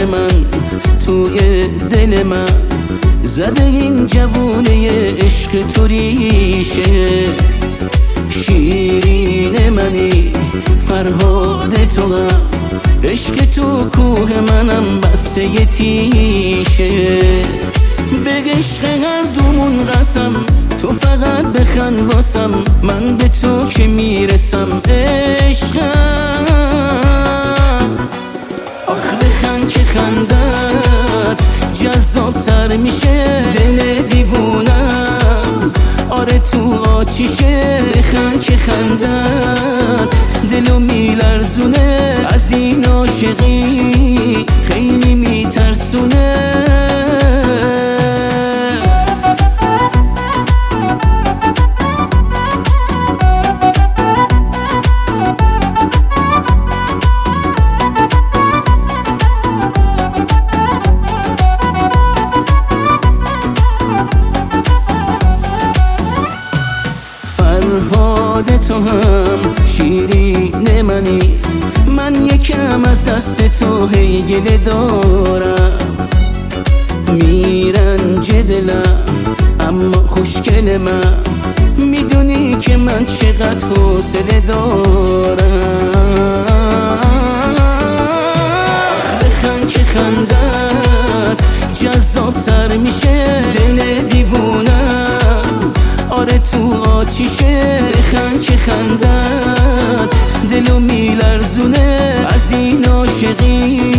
من توی دل من زده این جوونه عشق تو ریشه. شیرین منی فرهاد تو هم عشق تو کوه منم بسته ی تیشه. به عشق هر دومون قسم تو فقط بخند واسم من به تو که میرسم عشقم. آخ بخند که خندت جذابتر میشه دل دیوونم. آره تو آتیشه بخند که خندت دلو میلرزونه از این عاشقی خیلی میترسونه. فرهاد تو هم شیرین منی من یکم از دست تو هی گله دارم. میرنج دلم اما خوشگل من میدونی که من چقدر حوصله دارم. بخند که خندت جذابتر میشه دل دیوونم. آره تو آتیشه بخند که خندت دلو میلرزونه از این عاشقی